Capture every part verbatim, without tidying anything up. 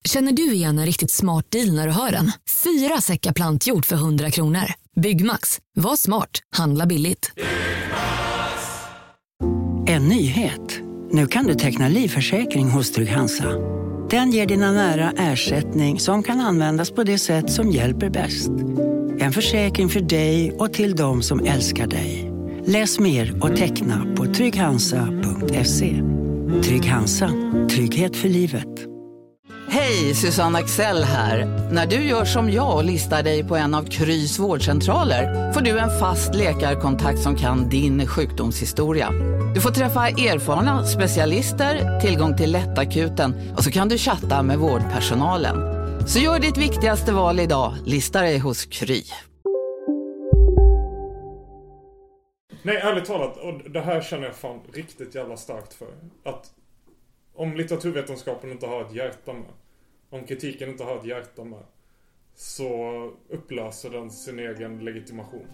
Känner du igen en riktigt smart deal när du hör den? Fyra säckar plantjord för hundra kronor. Byggmax. Var smart. Handla billigt. En nyhet. Nu kan du teckna livförsäkring hos Trygg-Hansa. Den ger dina nära ersättning som kan användas på det sätt som hjälper bäst. En försäkring för dig och till de som älskar dig. Läs mer och teckna på trygghansa punkt se. Trygg-Hansa. Trygghet för livet. Hej, Susanne Axel här. När du gör som jag och listar dig på en av Krys vårdcentraler får du en fast läkarkontakt som kan din sjukdomshistoria. Du får träffa erfarna specialister, tillgång till lättakuten och så kan du chatta med vårdpersonalen. Så gör ditt viktigaste val idag, lista dig hos Kry. Nej, ärligt talat, och det här känner jag fan riktigt jävla starkt för. Att om litteraturvetenskapen inte har ett hjärta med, om kritiken inte har ett hjärta med, så upplöser den sin egen legitimation.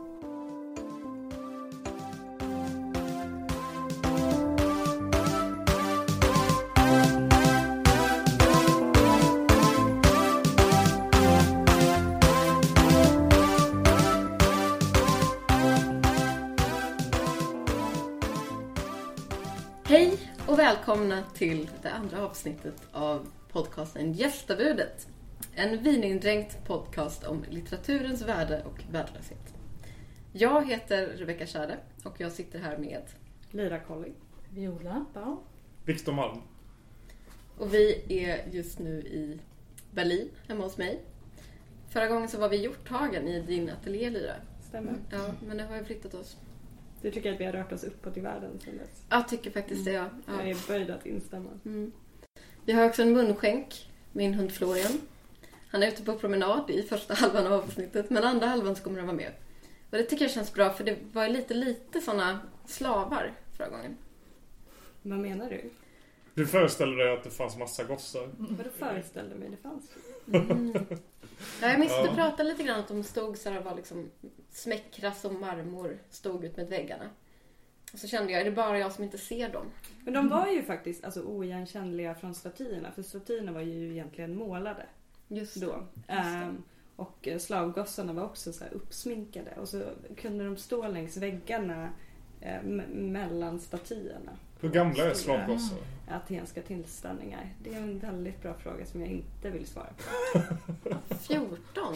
Hej och välkomna till det andra avsnittet av podcasten Gästabudet. En vinindränkt podcast om litteraturens värde och värdelöshet. Jag heter Rebecca Kärde och jag sitter här med Lyra Colli, Viola Bau, Victor Malm. Och vi är just nu i Berlin, hemma hos mig. Förra gången så var vi i Hjorthagen i din ateljé, Lyra. Stämmer. Ja, men nu har vi flyttat oss. Du tycker att vi har rört oss uppåt i världen sen dess? Jag tycker faktiskt det, ja. ja. Jag är böjd att instämma. Mm. Vi har också en munskänk, min hund Florian. Han är ute på promenad i första halvan av avsnittet, men andra halvan så kommer han vara med. Och det tycker jag känns bra, för det var lite, lite såna slavar förra gången. Vad menar du? Du föreställer dig att det fanns massa gossar. Mm. Vad du föreställde mig, det fanns mm. Ja, jag minns att Ja. du pratade lite grann att de stod så här, var liksom smäckra som marmor, stod ut med väggarna. Och så kände jag, är det bara jag som inte ser dem? Men de var ju faktiskt alltså, oigenkännliga från statyerna. För statyerna var ju egentligen målade. Just då. Just um, och slavgossarna var också så här uppsminkade. Och så kunde de stå längs väggarna eh, m- mellan statyerna. Hur gamla är slavgossar? Atenska tillställningar. Det är en väldigt bra fråga som jag inte vill svara på. fjorton?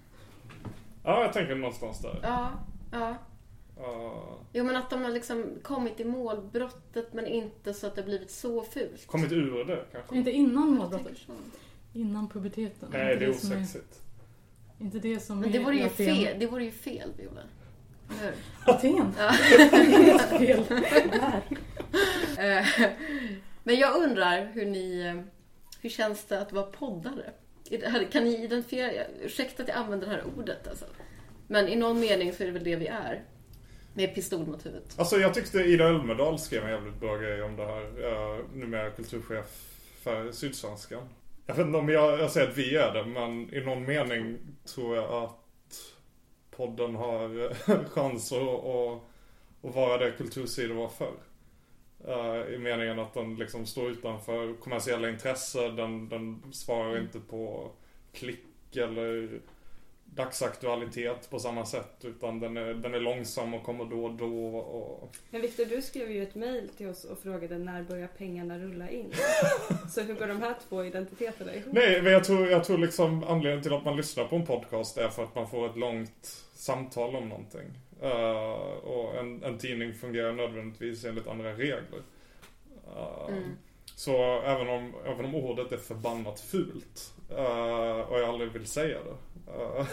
Ja, jag tänker någonstans där. Ja, ja. Uh, Jo, men att de har liksom kommit i målbrottet, men inte så att det blivit så fult. kommit ur det kanske? Inte innan målbrottet. Innan puberteten. Nej, det är som osexigt. Är, inte det som Men det är vore ju Aten. fel, det vore ju fel, Viola. Hur? Aten? Ja. Fel. Där. Eh, Men jag undrar hur ni, eh, hur känns det att vara poddare? Är det här- Kan ni identifiera, ursäkta att jag använder det här ordet alltså. Men i någon mening så är det väl det vi är. Med pistol mot huvudet. Alltså jag tyckte Ida Ölmedal skrev en jävligt bra grej om det här. Uh, numera kulturchef för Sydsvenskan. Jag vet inte om jag, jag säger att vi är det, men i någon mening tror jag att podden har chans att, att, att vara det kultursidor var förr. Uh, I meningen att den liksom står utanför kommersiella intressen. Den, den svarar mm. inte på klick eller dagsaktualitet på samma sätt, utan den är, den är långsam och kommer då och då. Och... Men Victor, du skrev ju ett mejl till oss och frågade när börjar pengarna rulla in? Så hur går de här två identiteterna ihop? Nej, men jag tror, jag tror liksom anledningen till att man lyssnar på en podcast är för att man får ett långt samtal om någonting. Uh, och en, en tidning fungerar nödvändigtvis enligt andra regler. Uh, mm. Så även om, även om ordet är förbannat fult uh, och jag aldrig vill säga det uh,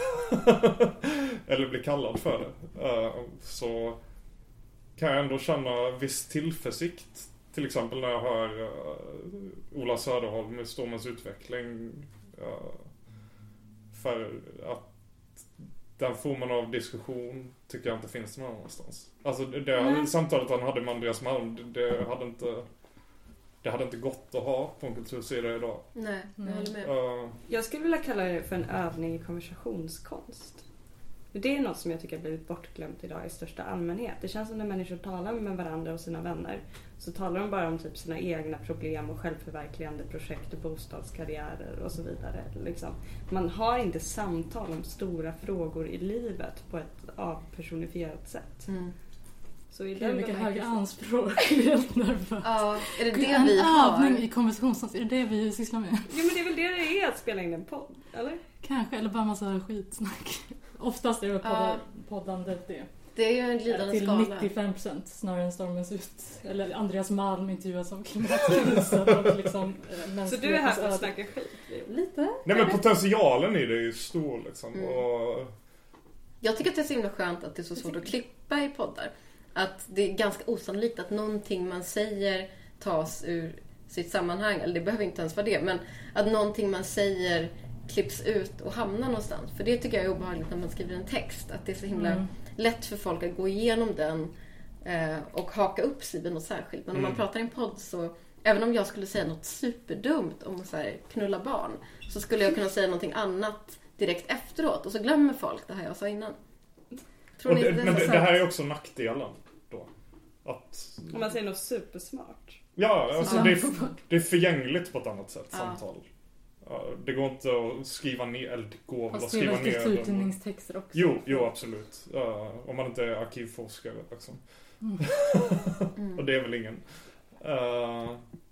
eller bli kallad för det, uh, så kan jag ändå känna viss tillförsikt. Till exempel när jag hör uh, Ola Söderholm i Stormens utveckling, uh, för att den formen av diskussion tycker jag inte finns någon annanstans. Alltså det mm. samtalet han hade med Andreas Malm, det hade inte det hade inte gått att ha på en kultursida idag. Nej, jag håller med. Uh, jag skulle vilja kalla det för en övning i konversationskonst. Det är något som jag tycker har blivit bortglömt idag i största allmänhet. Det känns som när människor talar med varandra och sina vänner så talar de bara om typ sina egna problem och självförverkligande projekt och bostadskarriärer och så vidare. Liksom. Man har inte samtal om stora frågor i livet på ett avpersonifierat sätt. Mm. Så i Gud, den vilka bemärkelsen- höga anspråk. Jag är helt nervös. Ja, är det det en vi har? övning i konversationsdans, är det det vi sysslar med? Jo, men det är väl det det är att spela in en podd, eller? Kanske, eller bara massa skitsnack. Oftast är det Ja. poddandet det. Det är ju en glidande Till skala. nittiofem procent snarare än Stormens ut. Eller Andreas Malm intervjuas om klimatkrisen och liksom äh, Så du är här för att snacka skit? Lite. Nej, men potentialen i det är ju stor liksom. Mm. Och... Jag tycker att det är så himla skönt att det är så svårt att klippa i poddar. Att det är ganska osannolikt att någonting man säger tas ur sitt sammanhang. Eller det behöver inte ens vara det. Men att någonting man säger klipps ut och hamnar någonstans. För det tycker jag är obehagligt när man skriver en text. Att det är så himla Mm. lätt för folk att gå igenom den eh, och haka upp sig vid något särskilt. Men om Mm. man pratar i en podd så... Även om jag skulle säga något superdumt om att så här, knulla barn. Så skulle jag kunna säga någonting annat direkt efteråt. Och så glömmer folk det här jag sa innan. Tror Och ni det, inte men är det, så det sant? här är också nackdelen då. Att... Om man säger något supersmart. Ja, alltså Ja. det, är, det är förgängligt på ett annat sätt, Ja. samtal. Ja, det går inte att skriva ner, eller det går väl Fast att det är skriva väl ner. dem. kulturtidningstexter också. Jo, jo, absolut. Ja, om man inte är arkivforskare liksom. Mm. Och det är väl ingen. Uh,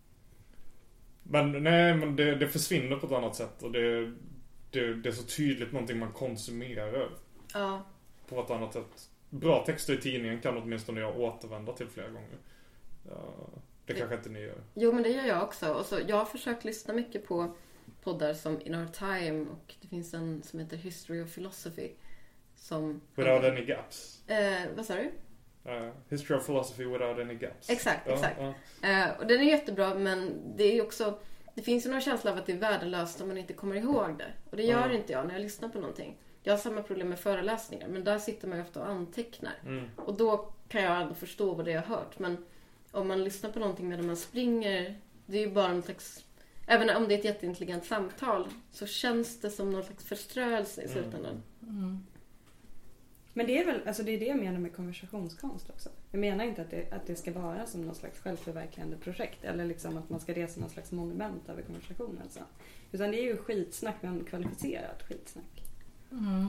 men nej, men det, det försvinner på ett annat sätt. Och det, det, det är så tydligt någonting man konsumerar Ja. på ett annat sätt. Bra texter i tidningen kan åtminstone jag återvända till flera gånger. Uh, det kanske inte ni gör. Jo, men det gör jag också. Och så, jag har försökt lyssna mycket på poddar som In Our Time. Och det finns en som heter History of Philosophy. Som... Without any gaps. Eh, vad sa du? Uh, History of Philosophy without any gaps. Exakt, Ja, exakt. ja. Eh, och den är jättebra, men det är ju också... Det finns ju någon känsla av att det är värdelöst om man inte kommer ihåg det. Och det gör Mm. inte jag när jag lyssnar på någonting. Jag har samma problem med föreläsningar. Men där sitter man ju ofta och antecknar. Mm. Och då kan jag ändå förstå vad det jag har hört. Men om man lyssnar på någonting medan man springer, det är ju bara en slags... Även om det är ett jätteintelligent samtal så känns det som någon slags förströelse i slutändan. Mm. Men det är väl, alltså det är det jag menar med konversationskonst också. Jag menar inte att det, att det ska vara som någon slags självförverkligande projekt. Eller liksom att man ska resa någon slags monument över konversationen. Alltså. Utan det är ju skitsnack, men kvalificerat skitsnack. Mm.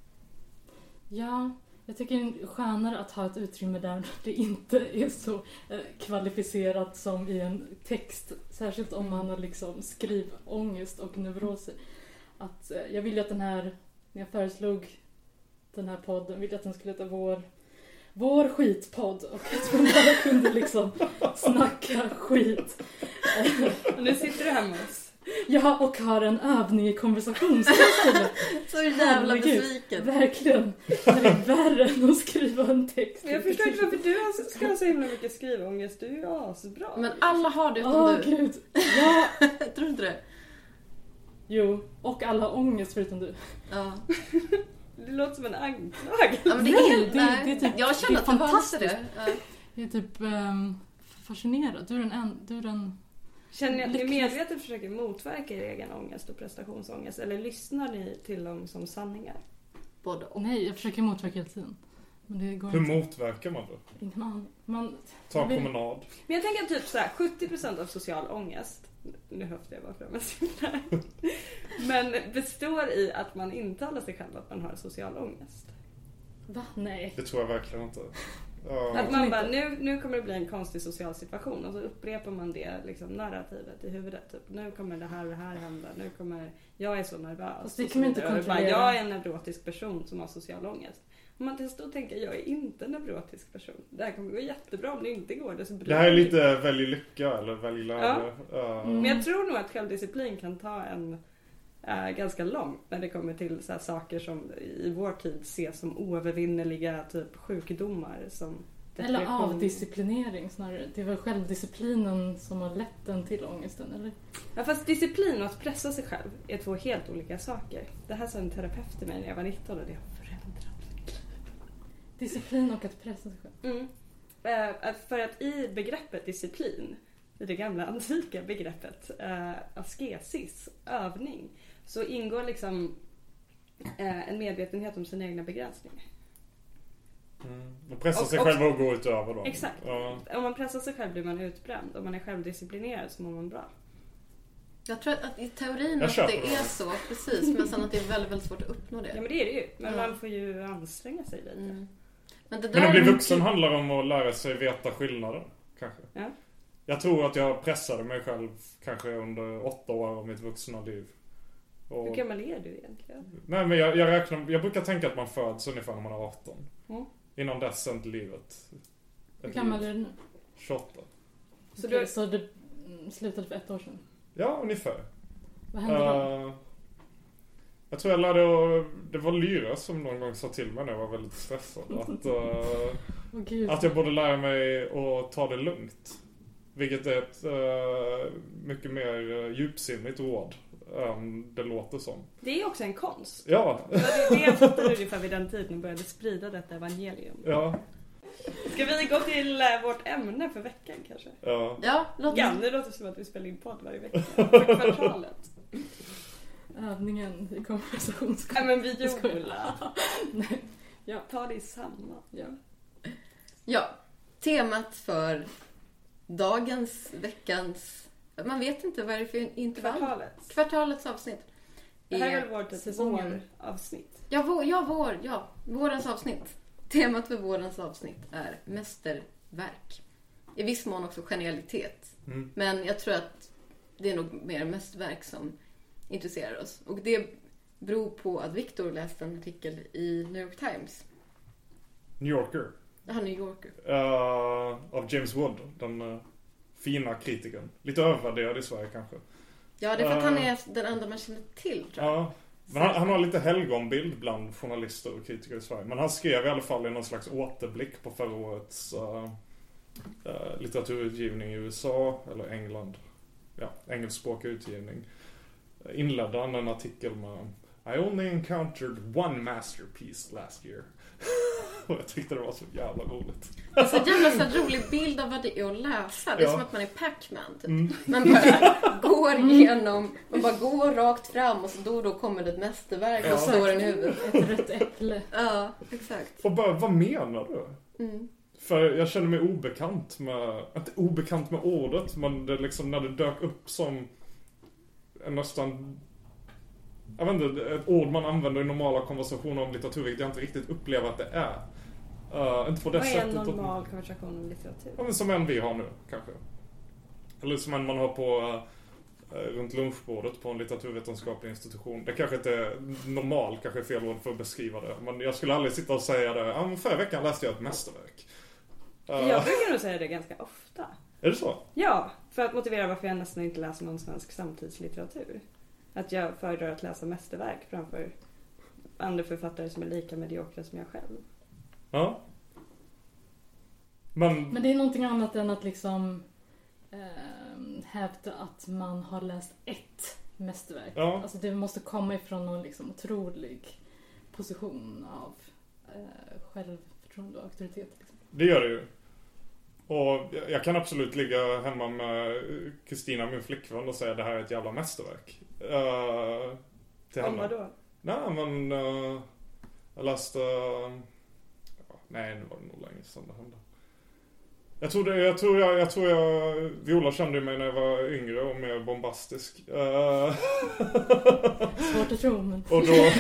Ja, jag tycker det är skönare att ha ett utrymme där det inte är så eh, kvalificerat som i en text. Särskilt om man har liksom skrivångest och neuroser. Att, eh, jag vill ju att den här, när jag föreslog den här podden, vill jag att den skulle heta vår, vår skitpodd. Och att man bara kunde liksom snacka skit. Och nu sitter du här med oss. Ja, och har en övning i konversationskonst. Så jävla Herregud. besviken. Verkligen. Det är värre än att skriva en text. Men jag förstår inte varför du har- ska ha så himla mycket skrivångest. Du är ju asbra. Men alla har det utom Åh du. gud. Ja. Tror du inte det? Jo, och alla har ångest förutom du. Ja. Det låter som en anklagelse. Ja, men det Nej, är helt... det- nej. det är typ- jag känner det är att det var inte fantastiskt. det. Ja. Jag är typ um, fascinerad. Du är den en, du är den... Känner ni att ni Lyckligt. medvetet försöker motverka er egen ångest och prestationsångest? Eller lyssnar ni till dem som sanningar? Både och. Nej, jag försöker motverka hela tiden. Men det går Hur inte. motverkar man det? Ingen aning. Man... Ta en vill- promenad. Men jag tänker typ så här, sjuttio procent av social ångest, nu höftar jag bara fram en siffra, men består i att man intalar sig själv att man har social ångest. Va? Nej. Det tror jag verkligen inte. Ja. Att man bara, nu, nu kommer det bli en konstig social situation och så upprepar man det liksom, narrativet i huvudet. Typ, nu kommer det här och det här hända, nu kommer, jag är så nervös. Fast det och kan man så inte vidare. Och bara, kontrollera. jag är en neurotisk person som har social ångest. Om man testar och tänker, jag är inte en neurotisk person. Det här kommer gå jättebra, om det inte går det så bryr Det här är jag mig. lite välj lycka eller välj glädje. Ja. Mm. Men jag tror nog att självdisciplin kan ta en äh, ganska långt när det kommer till så här, saker som i vår tid ses som oövervinneliga typ sjukdomar som Eller depression. avdisciplinering snarare. Det är väl självdisciplinen som har lett den till ångesten, eller? Ja, fast disciplin och att pressa sig själv är två helt olika saker. Det här sa en terapeut till mig när jag var nitton och det har förändrat mitt liv. Disciplin och att pressa sig själv. Mm. Eh, för att i begreppet disciplin, i det gamla antika begreppet eh, askesis, övning, så ingår liksom eh, en medvetenhet om sina egna begränsningar. Mm. Och pressa Och- sig och- själv och gå utöver dem. Exakt. Ja. Om man pressar sig själv blir man utbränd. Om man är självdisciplinerad så mår man bra. Jag tror att i teorin Jag att köper det det. är så, precis. Men sen att det är väldigt, väldigt svårt att uppnå det. Ja men det är det ju. Men Ja. man får ju anstränga sig lite. Mm. Men, det där Men att bli är mycket- vuxen handlar om att lära sig veta skillnaden. Kanske. Ja. Jag tror att jag pressade mig själv kanske under åtta år av mitt vuxna liv. Och... Hur gammal är du egentligen? Nej men jag, jag räknar, jag brukar tänka att man föds ungefär när man är arton. Mm. Innan dess är inte livet. Hur ett gammal liv. är du nu? tjugoåtta. Så Okej, du- så det mm, slutade för ett år sedan? Ja, ungefär. Vad hände då? Uh, jag tror jag lärde att, det var Lyra som någon gång sa till mig när jag var väldigt stressad. Att, uh, Åh, gud. att jag borde lära mig att ta det lugnt. Vilket är ett uh, mycket mer uh, djupsinnigt råd än det låter som. Det är också en konst. Ja, Det var det jag fattade ungefär vid den tiden och började sprida detta evangelium. ja, Ska vi gå till eh, vårt ämne för veckan kanske? ja. Ja, låt Ja, det låter som att vi spelar in podd varje vecka. För kvartalet. Övningen i konversationsskolan. Nej men vi Jola. Nej. Ja. Ta det i samma. Ja. Ja, temat för dagens, veckans... Man vet inte vad det är för intervall. Kvartalet. Kvartalets avsnitt. Det här är är- väl vårt typ säsongen. våravsnitt. Ja, vår, ja, vår, ja, vårens avsnitt. Temat för vårens avsnitt är mästerverk. I viss mån också genialitet. Mm. Men jag tror att det är nog mer mästerverk som intresserar oss. Och det beror på att Victor läste en artikel i New York Times. New Yorker. Han är New Yorker. Uh, av James Wood, den uh, fina kritikern. Lite övervärderad i Sverige kanske. Ja, det är för att han Eh. är den enda man känner till, tror jag. Ja, men han, han har lite helgonbild bland journalister och kritiker i Sverige. Men han skrev i alla fall i någon slags återblick på förra årets uh, uh, litteraturutgivning i U S A eller England. Ja, engelskspråkig utgivning. Uh, inledde han en artikel med I only encountered one masterpiece last year. Och jag tyckte det var så jävla roligt. Det är så jävla så rolig bild av vad det är att läsa. Det är Ja. som att man är Pac-Man, typ. Mm. Man bara går igenom, man bara går rakt fram och så då och då kommer det ett mästerverk Ja. och står den i huvudet. Ett rött äpple. Ja, exakt. Och bara, vad menar du? Mm. För jag känner mig obekant med, inte obekant med ordet, men det liksom när det dök upp som en nästan, jag vet inte, ett ord man använder i normala konversationer om litteratur, vilket jag inte riktigt upplever att det är. Uh, inte på det Vad är en sättet. normal konversation om litteratur? Ja, men som en vi har nu, kanske. Eller som en man har på uh, runt lunchbordet på en litteraturvetenskaplig institution. Det kanske inte är normal, kanske är fel ord för att beskriva det. Men jag skulle aldrig sitta och säga det. Ja, men förra veckan läste jag ett mästerverk. Uh, Jag brukar nog säga det ganska ofta. Är det så? Ja, för att motivera varför jag nästan inte läser någon svensk samtidslitteratur. Att jag föredrar att läsa mästerverk framför andra författare som är lika mediokra som jag själv. Ja. Men, Men det är någonting annat än att liksom eh, hävda att man har läst ett mästerverk. Ja. Alltså det måste komma ifrån någon liksom otrolig position av eh, självförtroende och auktoritet. Liksom. det gör det ju. Och jag- jag kan absolut ligga hemma med Kristina, min flickvän, och säga det här är ett jävla mästerverk. Uh, till Om henne. vad då? Nej, men uh, jag läste... Uh, ja, nej, nu var det nog länge sedan det hände. Jag tror, det, jag, tror jag, jag tror jag... Viola kände ju mig när jag var yngre och mer bombastisk. Uh, Svårt att tro, men... och då...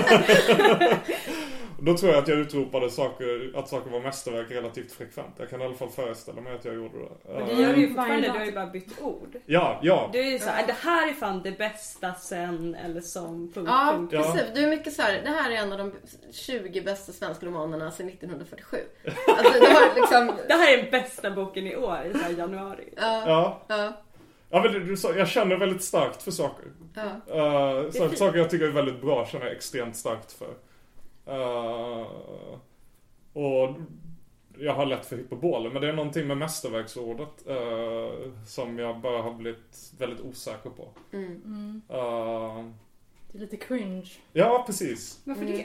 Då tror jag att jag utropade saker, att saker var mästerverk relativt frekvent. Jag kan i alla fall föreställa mig att jag gjorde det. Men Uh, det gör du ju Varje fortfarande, dag. du har ju bara bytt ord. Ja, ja. Du är ju såhär, det här är fan det bästa sen eller som punkt, Ja, punkt. Ja. precis. Du är mycket så här, det här är en av de tjugo bästa svenska romanerna sedan nittonhundrafyrtiosju. Alltså, det har liksom... Det här är den bästa boken i år i så här januari. Ja, Ja. ja, Ja, men du sa, jag känner väldigt starkt för saker. ja. Uh, så fint. saker jag tycker är väldigt bra känner jag extremt starkt för. Uh, och jag har lätt för hyperboler, men det är någonting med mästerverksordet uh, som jag bara har blivit väldigt osäker på. Mm. Mm. Uh, Det är lite cringe. ja, precis. Varför Mm. det?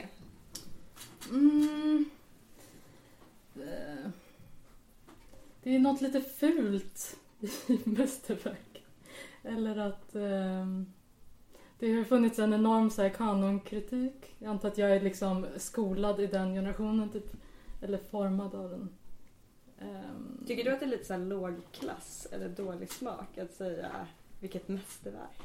Mm. Eh, Det är något lite fult i mästerverk. Eller att... ehm, Det har funnits en enorm så här, kanonkritik. Jag antar att jag är liksom skolad i den generationen typ. Eller formad av den. Um, Tycker du att det är lite så här lågklass eller dålig smak att säga vilket mästerverk?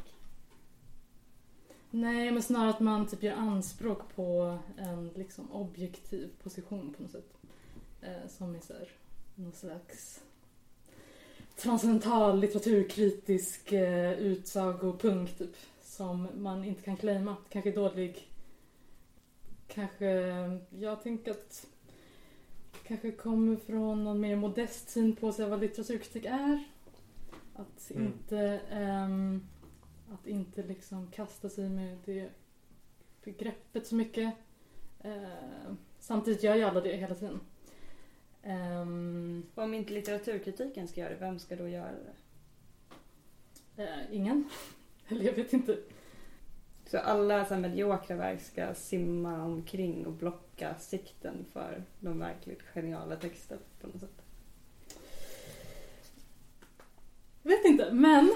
Nej, men snarare att man typ gör anspråk på en liksom objektiv position på något sätt. Eh, som är så här, någon slags transcendental litteraturkritisk eh, utsagopunkt typ. Som man inte kan claima. Kanske dålig. Kanske, jag tänker att kanske kommer från någon mer modest syn på sig vad litteraturkritik är. Att mm. inte um, att inte liksom kasta sig med det begreppet så mycket. Uh, samtidigt gör ju alla det hela tiden. Um, Om inte litteraturkritiken ska göra det, vem ska då göra det? Uh, ingen. Eller jag vet inte. Så alla så här mediokra verk ska simma omkring och blocka sikten för de verkligt geniala texter på något sätt? Vet inte, men...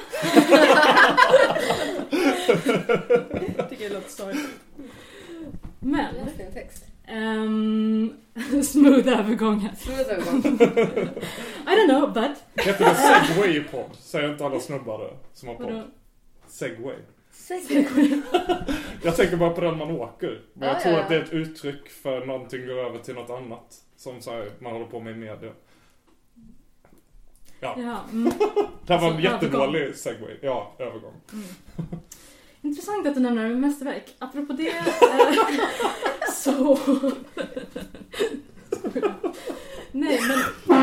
Jag tycker det låter sorgligt. Men... Läs din text. Um, smooth övergång här. Smooth övergång. I don't know, but... Heter det segway podd? Säger inte alla snubbar det som har podd? Segway. Segway. Jag tänker bara på den man åker. Men jag ah, tror ja. att det är ett uttryck för någonting går över till något annat. Som så här, man håller på med i media. Ja. ja mm. Det här var en så, jättedålig övergång. segway. Ja, övergång. Mm. Intressant att du nämner mästerverk. Apropå det eh, så... Nej, men...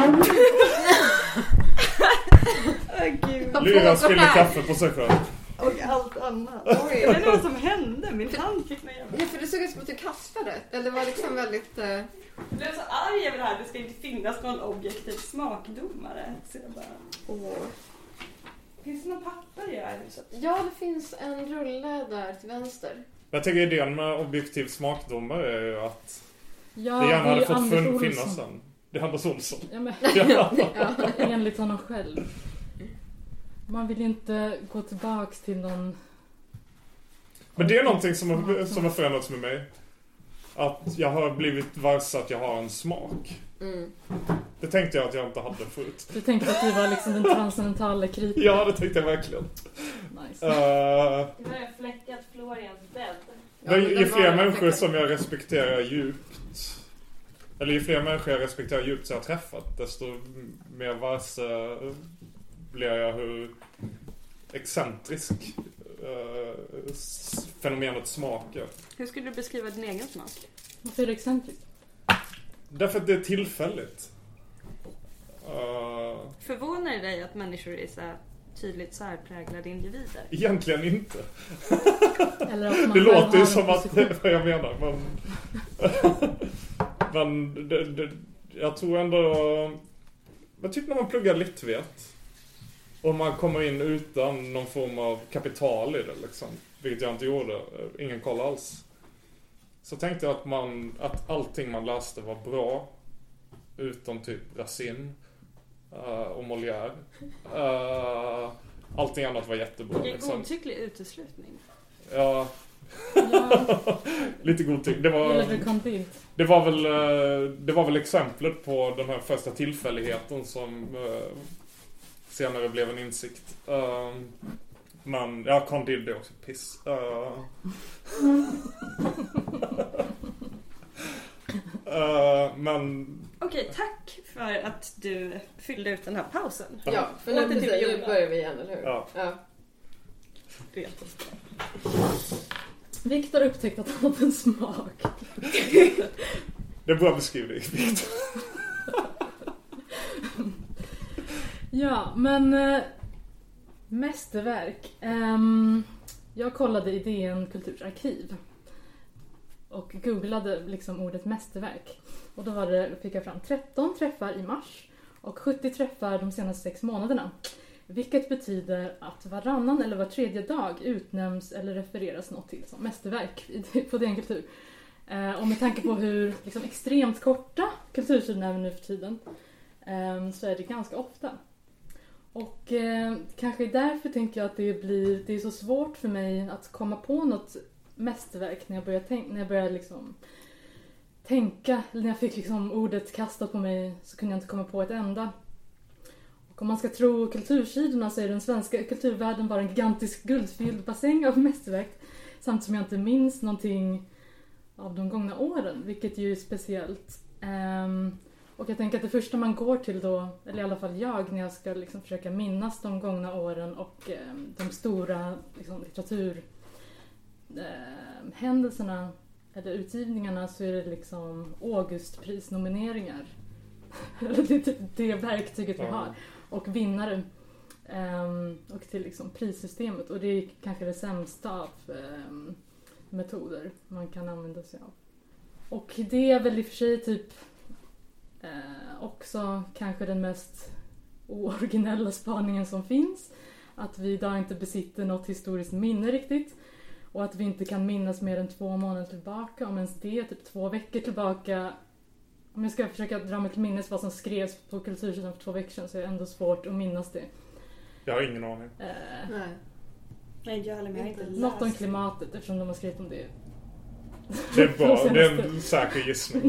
Åh gud. Lyra spiller kaffe på sig själv. Och allt annat. Oj, Det är något som hände. Min hand fick mig jävla. Ja, för det såg ut som att du kastade. Eller det var liksom väldigt... Uh... Jag blev så arg över det här. Det ska inte finnas någon objektiv smakdomare. Så jag bara... Åh. Finns det någon papper i det här huset? Ja, det finns en rulle där till vänster. Jag tänker idén med objektiv smakdomare är ju att ja, det gärna hade det fått Anders finnas sen. Det är Anders Olsson. Ja, men, Ja. ja, enligt honom själv. Man vill inte gå tillbaks till någon... Men det är någonting som har, som har förändrats med mig. Att jag har blivit varse att jag har en smak. Mm. Det tänkte jag att jag inte hade förut. Du tänkte att du var liksom den transcendentala kritiken. Ja, det tänkte jag verkligen. Nice. Uh, Det var fläckat Florians bädd. det är ju fler människor fläckat. som jag respekterar djupt. Eller ju fler människor jag respekterar djupt som jag har träffat, desto mer varse blir jag hur excentrisk uh, fenomenet smakar. Hur skulle du beskriva din egen smak? Varför är det excentriskt? Därför att det är tillfälligt. Uh, Förvånar det dig att människor är så här tydligt särpräglade individer? egentligen inte. Eller att man Det själv låter ju har som en att position. vad jag menar. Men, men det, det, jag tror ändå... Jag tycker när man pluggar littvet och man kommer in utan någon form av kapital i det liksom, vilket jag inte gjorde, ingen koll alls, så tänkte jag att, man, att allting man läste var bra utom typ Racine uh, och Molière. Uh, allting annat var jättebra. Vilken Liksom. godtycklig uteslutning. Ja, Ja, lite godtyck. Det var, eller du kan bli. det var väl uh, det var väl exemplet på den här första tillfälligheten som uh, senare blev en insikt. Uh, men ja, Candide är också piss. Uh, uh, men Okej, tack för att du fyllde ut den här pausen. Ja, för Åter nu, till precis, nu Viola. börjar vi igen, eller hur? Ja. Ja. Det är jättebra. Viktor upptäckte att han hade en smak. det är bra beskrivning, Victor. Ja, men äh, mästerverk. Ähm, jag kollade i D N Kulturs arkiv och googlade liksom ordet mästerverk. Och då var det, fick jag fram tretton träffar i mars och sjuttio träffar de senaste sex månaderna. Vilket betyder att varannan eller var tredje dag utnämns eller refereras något till som mästerverk på D N Kultur. Eh, och med tanke på hur liksom, extremt korta kultursidorna är nu för tiden eh, så är det ganska ofta. Och eh, kanske därför tänker jag att det blir det är så svårt för mig att komma på något mästerverk när jag börjar tänka, när jag börjar liksom tänka, eller när jag fick liksom ordet kastat på mig så kunde jag inte komma på ett enda. Och om man ska tro kultursidorna så är den svenska kulturvärlden bara en gigantisk guldfylld bassäng av mästerverk, samtidigt som jag inte minns någonting av de gångna åren, vilket ju är speciellt. Um, och jag tänker att det första man går till då, eller i alla fall jag, när jag ska liksom försöka minnas de gångna åren och um, de stora liksom, litteraturhändelserna um, eller utgivningarna, så är det liksom Augustprisnomineringar. det är typ det verktyget vi har. Och vinnare. Um, och till liksom prissystemet. Och det är kanske det sämsta av um, metoder man kan använda sig av. Och det är väl i och för sig typ uh, också kanske den mest ooriginella spaningen som finns. Att vi idag inte besitter något historiskt minne riktigt. Och att vi inte kan minnas mer än två månader tillbaka. Om ens det, typ två veckor tillbaka. Om jag ska försöka dra mig till minnes vad som skrevs på kultursidan för två veckor sedan, så är det ändå svårt att minnas det. Jag har ingen aning. Eh, Nej. Nej, jag håller med. Inte något om klimatet, eftersom de har skrivit om det. Det är bra, det är en säker gissning.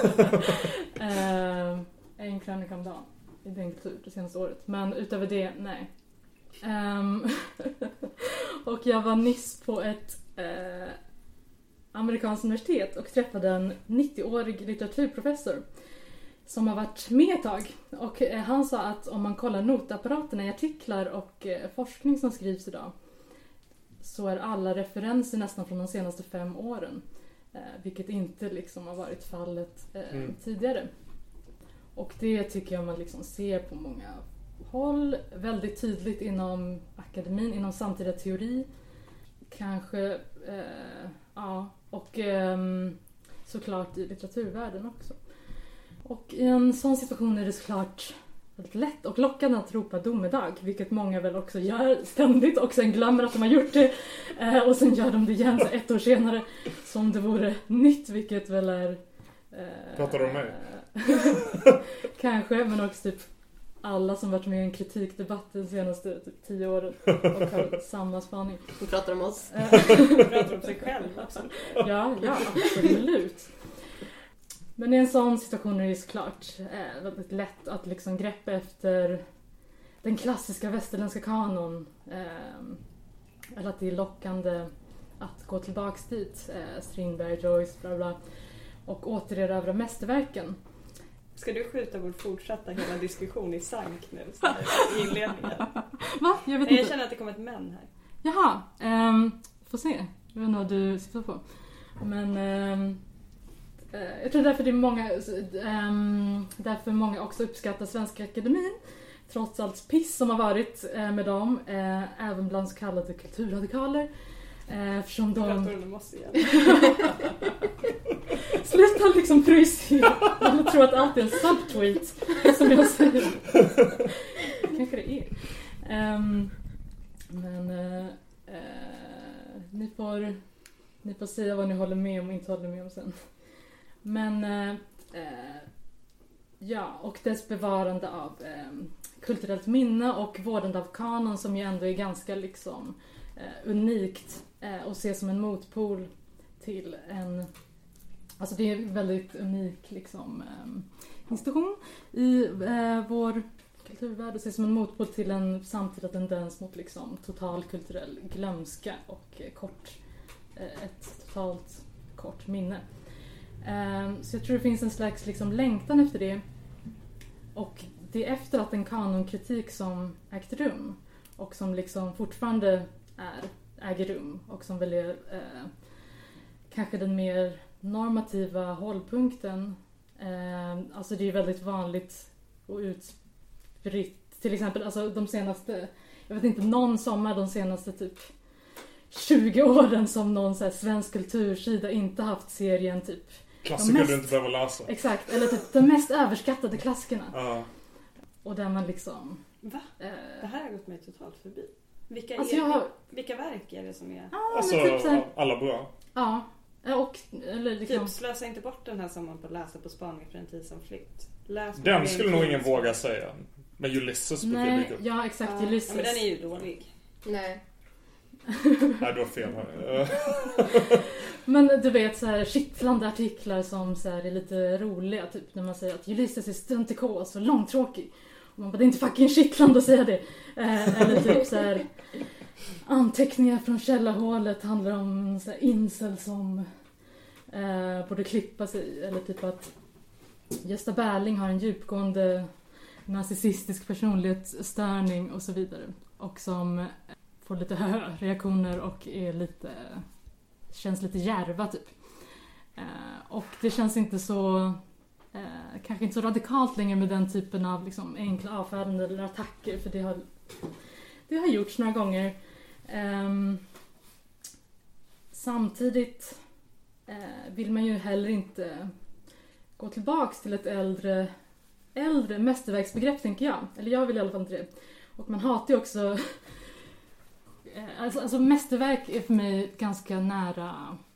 eh, en krönika om dagen i den kultur det senaste året. Men utöver det, nej. Um, och jag var nyss på ett eh, amerikanskt universitet och träffade en nittioårig litteraturprofessor som har varit med ett tag. Och eh, han sa att om man kollar notapparaterna i artiklar och eh, forskning som skrivs idag, så är alla referenser nästan från de senaste fem åren. Eh, vilket inte liksom har varit fallet eh, mm. tidigare. Och det tycker jag man liksom ser på många håll. Väldigt tydligt inom akademin, inom samtida teori. Kanske, eh, ja, och eh, såklart i litteraturvärlden också. Och i en sån situation är det såklart väldigt lätt och lockande att ropa domedag, vilket många väl också gör ständigt och sen glömmer att de har gjort det eh, och sen gör de det igen så ett år senare som det vore nytt, vilket väl är eh, pratar du om mig? Kanske, men också typ alla som varit med i en kritikdebatt de senaste typ tio åren och har samma spaning. De pratar om oss. De pratar om sig själv också. Ja, ja, absolut. Men i en sån situation är det såklart eh, väldigt lätt att liksom greppa efter den klassiska västerländska kanon. Eh, eller att det är lockande att gå tillbaks dit. Eh, Strindberg, Joyce, bla bla. Och återerövra mästerverken. Ska du skjuta vår fortsatta hela diskussion i sank nu i inledningen? Va? Jag vet Nej, inte. jag känner att det kommer ett men här. Jaha, um, får se. Jag vet inte vad du sitter på. Men um, uh, jag tror därför det är många um, därför många också uppskattar Svenska Akademin. Trots allt piss som har varit uh, med dem. Uh, även bland så kallade kulturradikaler. Uh, eftersom de... Pratar du om oss igen? Sluta liksom projicera. Jag tror att allt är en subtweet som jag säger. Kanske det är. Um, men uh, uh, ni får ni får säga vad ni håller med om och inte håller med om sen. Men uh, uh, ja, och dess bevarande av um, kulturellt minne och vårdande av kanon som ju ändå är ganska liksom uh, unikt uh, och ses som en motpol till en. Alltså det är en väldigt unik liksom, eh, institution i eh, vår kulturvärld och ses som en motpol till en samtida tendens mot liksom, total kulturell glömska och eh, kort, eh, ett totalt kort minne. Eh, så jag tror det finns en slags liksom, längtan efter det. Och det är efter att en kanonkritik som ägt rum och som liksom fortfarande är, äger rum och som väl är eh, kanske den mer normativa hållpunkten. Eh, alltså det är väldigt vanligt och utspritt. Till exempel alltså de senaste, jag vet inte, någon sommar de senaste typ tjugo åren som någon så här, svensk kultursida inte haft serien typ. Klassiker mest, du inte behöver läsa. Exakt, eller typ de mest överskattade klassikerna. Uh. Och där man liksom... Va? Eh, det här har gått mig totalt förbi. Vilka, alltså är, har, vilka verk är det som är... Ah, alltså typ så här, alla bra. Ja. Och, eller liksom... Typ slösa inte bort den här sommaren på att läsa på spaning för en tid som flytt. Läs den skulle nog ingen våga säga. Men Ulysses brukar Nej, dyka upp. ja exakt, Ja, Ulysses. men den är ju dålig. Nej. Nej, du har fel här. Men du vet så här kittlande artiklar som så här är lite roliga, typ när man säger att Ulysses är stuntikos och långtråkig. Och man bara, det är inte fucking kittlande att säga det. Eh, eller typ så här anteckningar från källarhålet handlar om så här incel som eh, borde klippa sig, eller typ att Gösta Berling har en djupgående narcissistisk personlighetsstörning och så vidare. Och som får lite hö-reaktioner och är lite, känns lite djärva typ. Eh, och det känns inte så, eh, kanske inte så radikalt längre med den typen av liksom, enkla avfärdanden eller attacker, för det har, det har gjorts några gånger. Eh, samtidigt eh, vill man ju heller inte gå tillbaks till ett äldre, äldre mästerverksbegrepp, tänker jag. Eller jag vill i alla fall inte det. Och man hatar ju också... Alltså, alltså mästerverk är för mig ganska nära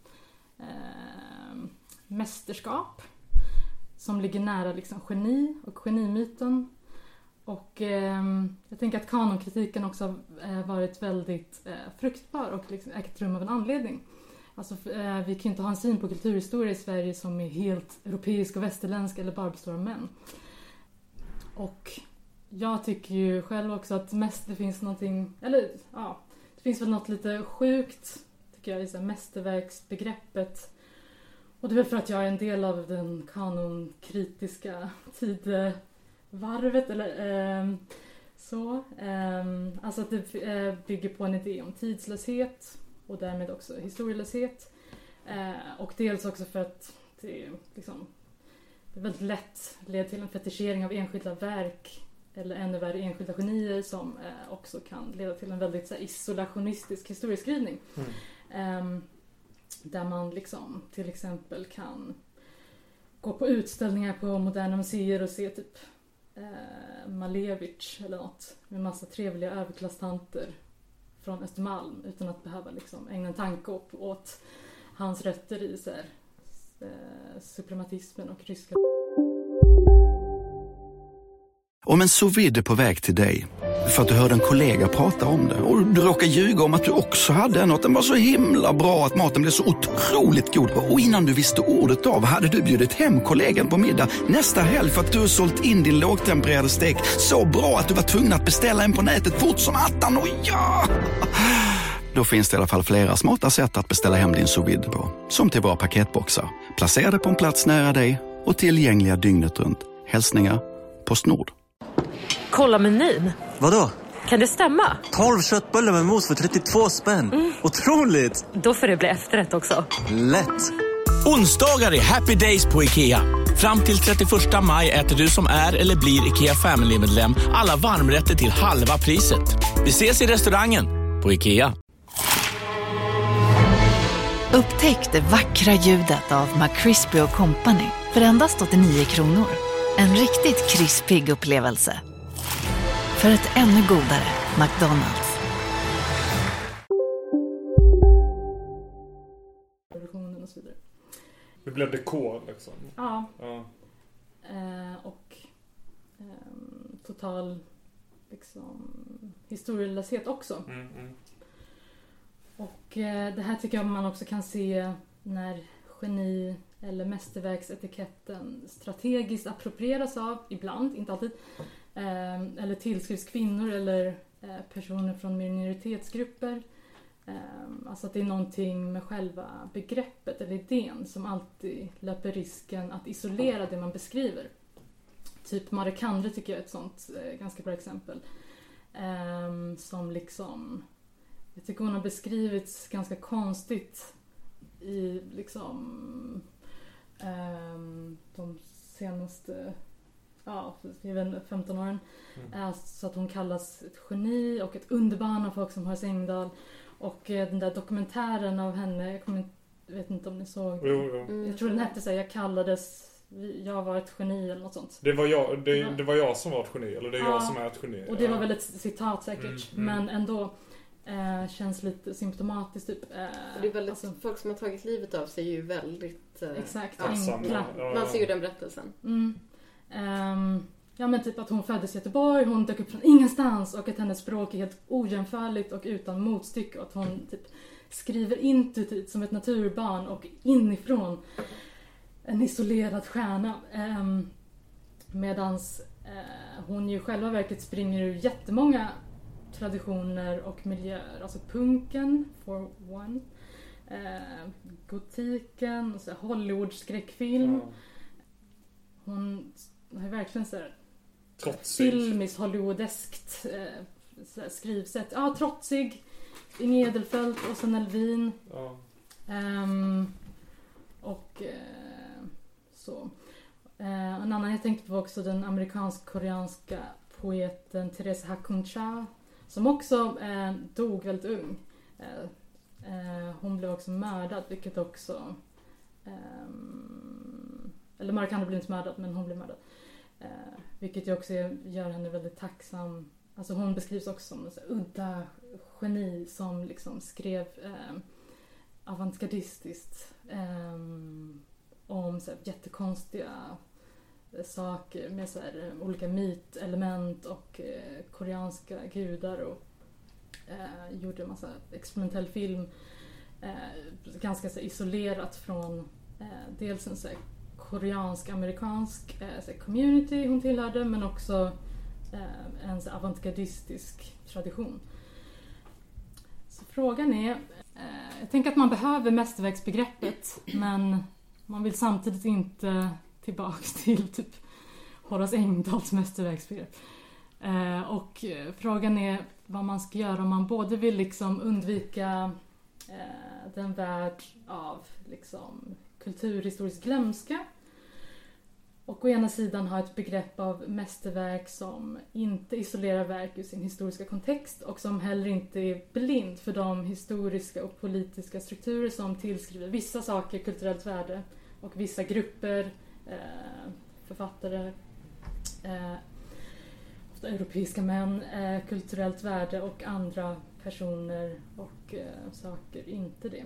eh, mästerskap. Som ligger nära liksom geni och genimyten. Och eh, jag tänker att kanonkritiken också har varit väldigt eh, fruktbar och liksom ägt rum av en anledning. Alltså, eh, vi kan ju inte ha en syn på kulturhistoria i Sverige som är helt europeisk och västerländsk eller bara består av män. Och jag tycker ju själv också att mest det finns någonting, eller ja, det finns väl något lite sjukt tycker jag i så här mästerverksbegreppet. Och det är väl för att jag är en del av den kanonkritiska tidevarvet eller eh, så. Eh, alltså att det eh, bygger på en idé om tidslöshet och därmed också historielöshet. Eh, och dels också för att det är, liksom, det är väldigt lätt leder till en fetischering av enskilda verk eller ännu värre enskilda genier som eh, också kan leda till en väldigt så här, isolationistisk historieskrivning. Mm. Eh, där man liksom till exempel kan gå på utställningar på Moderna museer och se typ eh, Malevich eller något med massa trevliga överklasstanter från Östermalm utan att behöva liksom ägna en tanke åt, åt hans rötter i så här, eh, suprematismen och ryska. Om en sous vide är på väg till dig för att du hörde en kollega prata om det och du råkar ljuga om att du också hade en och att den var så himla bra att maten blev så otroligt god. Och innan du visste ordet av hade du bjudit hem kollegan på middag nästa helg för att du har sålt in din lågtempererade stek så bra att du var tvungen att beställa en på nätet fort som attan. Och ja! Då finns det i alla fall flera smarta sätt att beställa hem din sous vide på. Som till våra paketboxar. Placerade på en plats nära dig och tillgängliga dygnet runt. Hälsningar Postnord. Kolla menyn. Vadå? Kan det stämma? tolv köttbullar med mos för trettiotvå spänn. Mm. Otroligt! Då får det bli efterrätt också. Lätt! Onsdagar är happy days på IKEA. Fram till trettioförsta maj äter du som är eller blir IKEA Family-medlem alla varmrätter till halva priset. Vi ses i restaurangen på IKEA. Upptäck det vackra ljudet av McCrispy och Company för endast åttionio kronor. En riktigt krispig upplevelse. För ett ännu godare McDonald's. Och så vidare. Det blev dekor liksom. Ja. ja. Eh, och eh, total liksom, historielöshet också. Mm, mm. Och eh, det här tycker jag man också kan se när geni eller mästerverksetiketten strategiskt approprieras av, ibland, inte alltid, eh, eller tillskrivs kvinnor eller eh, personer från minoritetsgrupper. Eh, alltså att det är någonting med själva begreppet eller idén som alltid löper risken att isolera det man beskriver. Typ Marie Kandre tycker jag är ett sånt eh, ganska bra exempel. Eh, som liksom, jag tycker hon har beskrivits ganska konstigt i liksom um, de senaste ja, femton åren. Mm. Så att hon kallas ett geni och ett underbarn av folk som Horace Engdahl. Och eh, den där dokumentären av henne, jag, kommer, jag vet inte om ni såg. Jo, jo. Mm. Jag tror den hette så här, jag kallades, jag var ett geni eller något sånt. Det var jag, det, det var jag som var ett geni, eller det är ja, jag som är ett geni. Och det var väl ett citat säkert, mm, mm. men ändå. Eh, känns lite symptomatiskt typ. Eh, det är väldigt, alltså, folk som har tagit livet av sig är ju väldigt eh, exakt, ja, enkla. Man ser ju den berättelsen. Mm. Um, ja men typ att hon föddes i Göteborg, hon dök upp från ingenstans och att hennes språk är helt ojämförligt och utan motstycke och att hon typ skriver intuitivt som ett naturbarn och inifrån en isolerad stjärna. Um, medans uh, hon ju själva verket springer ur jättemånga traditioner och miljöer. Alltså punken, for one. Uh, gotiken, så Hollywood skräckfilm. Mm. Hon har verkligen så här filmiskt, hollywoodeskt uh, så här skrivsätt. Ja, trotsig. Inge Edelfelt och sen Elvin. Ja. Um, och uh, så. Uh, en annan jag tänkte på också den amerikansk-koreanska poeten Therese Hakuncha som också uh, dog väldigt ung. Uh, uh, hon blev också mördad, vilket också um, eller Mark hade blivit mördad, men hon blev mördad. Uh, vilket ju också gör henne väldigt tacksam. Alltså hon beskrivs också som en så här udda geni som liksom skrev eh, avantgardistiskt eh, om så här jättekonstiga saker med så här, olika mytelement och eh, koreanska gudar och eh, gjorde en massa experimentell film eh, ganska så här, isolerat från eh, dels en så här, koreansk-amerikansk eh, så här, community hon tillhörde, men också eh, en så här, avantgardistisk tradition. Så frågan är, eh, jag tänker att man behöver mästerverksbegreppet, men man vill samtidigt inte tillbaks till typ Horace Engdahls mästerverksbegrepp. Eh, och eh, frågan är vad man ska göra om man både vill liksom undvika eh, den värld av liksom kulturhistorisk glömska och å ena sidan ha ett begrepp av mästerverk som inte isolerar verk ur sin historiska kontext och som heller inte är blind för de historiska och politiska strukturer som tillskriver vissa saker kulturellt värde och vissa grupper, eh, författare, eh, ofta europeiska män, eh, kulturellt värde och andra personer och eh, saker inte det.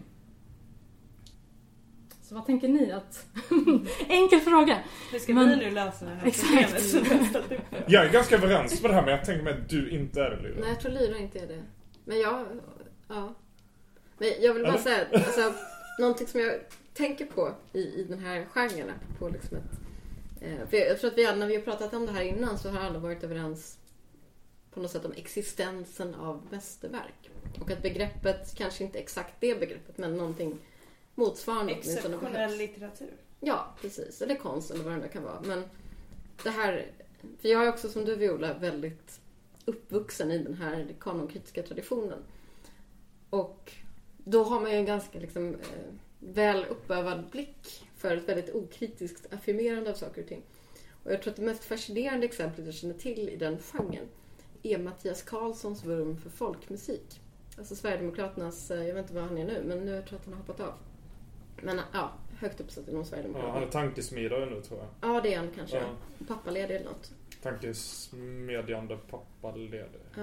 Så vad tänker ni att... Enkel fråga. Hur ska men... vi nu lösa det här problemet? Jag är ganska överens med det här, men jag tänker mig att du inte är det, Lyra. Nej, jag tror Lyra inte är det. Men jag... Ja. Men jag vill bara Eller? säga... Alltså, någonting som jag tänker på i, i den här genren. På liksom ett, eh, för jag tror att vi alla, när vi har pratat om det här innan, så har alla varit överens på något sätt om existensen av mästerverk. Och att begreppet, kanske inte exakt det begreppet, men någonting... motsvarande. Exceptionell litteratur. Ja, precis. Eller konst eller vad det nu kan vara. Men det här... För jag är också som du, Viola, väldigt uppvuxen i den här kanonkritiska traditionen. Och då har man ju en ganska liksom, eh, väl uppövad blick för ett väldigt okritiskt affirmerande av saker och ting. Och jag tror att det mest fascinerande exemplet jag känner till i den genren är Mattias Karlssons vurm för folkmusik. Alltså Sverigedemokraternas... Jag vet inte vad han är nu, men nu tror jag att han har hoppat av. Men ja, högt uppsatt inom Sverigedemokraterna. Ja, han är tankesmidare nu, tror jag. Ja, det är han kanske. Ja. Pappaledig eller något. Tankesmedjande pappaledig. Ja.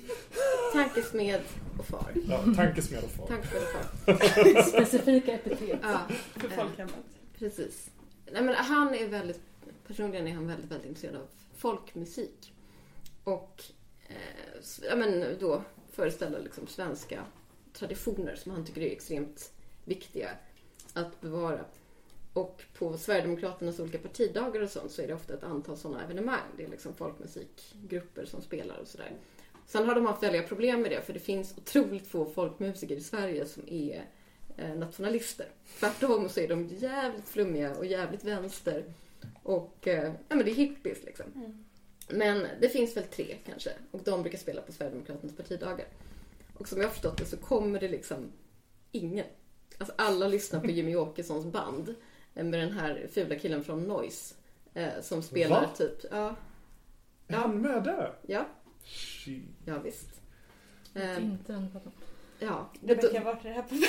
Tankesmed och far. Ja, tankesmed och far. Tankesmed och far. Specifika epitet. Ja. För folkhemmet. Precis. Nej, men han är väldigt... Personligen är han väldigt, väldigt intresserad av folkmusik. Och eh, ja, men då föreställer liksom svenska traditioner som han tycker är extremt viktiga att bevara. Och på Sverigedemokraternas olika partidagar och sånt så är det ofta ett antal sådana evenemang. Det är liksom folkmusikgrupper som spelar och sådär. Sen har de haft väldiga problem med det, för det finns otroligt få folkmusiker i Sverige som är eh, nationalister. Tvärtom så är de jävligt flummiga och jävligt vänster. Och eh, ja, men det är hippies liksom. Mm. Men det finns väl tre kanske. Och de brukar spela på Sverigedemokraternas partidagar. Och som jag har förstått det så kommer det liksom ingen. Alltså alla lyssnar på Jimmy Åkessons band. Med den här fula killen från Noise. Eh, som spelar Va? typ... Ja. Är han med där? Ja. Shit. Ja, visst. Eh, inte den pappan. Ja. Det brukar vara det här på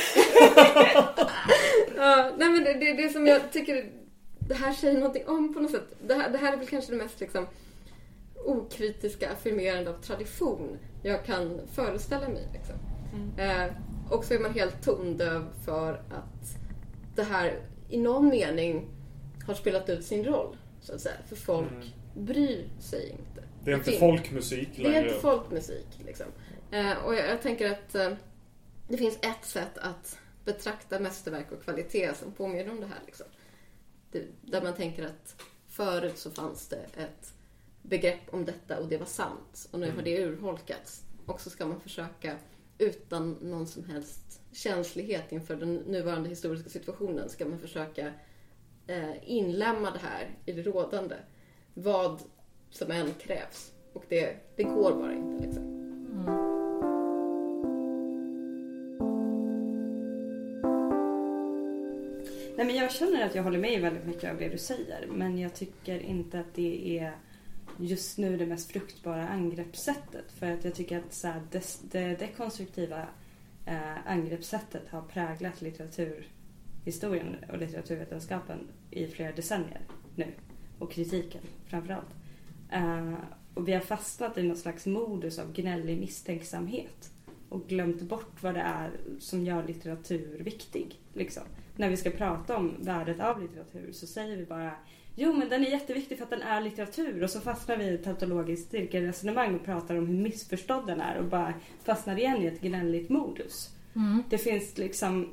Ja, nej men det, det, det som jag tycker... Det här säger någonting om på något sätt. Det här, det här är väl kanske det mest liksom... okritiska affirmerande av tradition jag kan föreställa mig liksom. Mm. Eh, och så är man helt tondöv för att det här i någon mening har spelat ut sin roll så att säga, för folk mm. bryr sig inte. Det är inte det folkmusik längre. Det är inte folkmusik liksom. Eh, och jag, jag tänker att eh, det finns ett sätt att betrakta mästerverk och kvalitet som påminner om det här liksom. Det, där man tänker att förut så fanns det ett begrepp om detta och det var sant. Och nu har Mm. det urholkats. Och så ska man försöka utan någon som helst känslighet inför den nuvarande historiska situationen ska man försöka eh, inlämna det här i det rådande. Vad som än krävs. Och det, det går bara inte liksom. Mm. Nej, men jag känner att jag håller med väldigt mycket av det du säger. Men jag tycker inte att det är just nu det mest fruktbara angreppssättet. För att jag tycker att så här, det, det dekonstruktiva eh, angreppssättet har präglat litteraturhistorien och litteraturvetenskapen i flera decennier nu. Och kritiken framförallt. Eh, och vi har fastnat i någon slags modus av gnällig misstänksamhet. Och glömt bort vad det är som gör litteratur viktig. Liksom. När vi ska prata om värdet av litteratur så säger vi bara jo men den är jätteviktig för att den är litteratur. Och så fastnar vi i ett tautologiskt cirkelresonemang och pratar om hur missförstådd den är. Och bara fastnar igen i ett gnälligt modus. Mm. Det finns liksom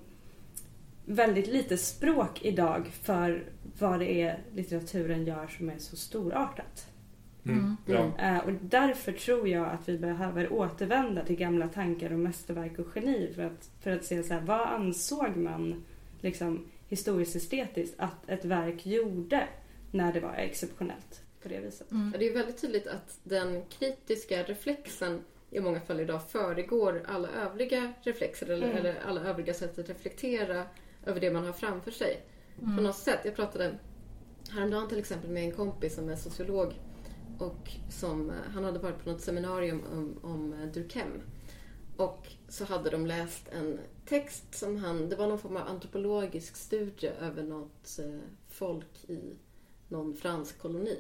väldigt lite språk idag för vad det är litteraturen gör som är så storartat. Mm. Ja. Uh, och därför tror jag att vi behöver återvända till gamla tankar om mästerverk och geni för att, för att se så här, vad ansåg man liksom historiskt estetiskt att ett verk gjorde när det var exceptionellt på det viset. Mm. Det är väldigt tydligt att den kritiska reflexen i många fall idag föregår alla övriga reflexer eller, Mm. eller alla övriga sätt att reflektera över det man har framför sig. Mm. På något sätt. Jag pratade häromdagen till exempel med en kompis som är sociolog och som, han hade varit på något seminarium om, om Durkheim. Och så hade de läst en text som han, det var någon form av antropologisk studie över något eh, folk i någon fransk koloni.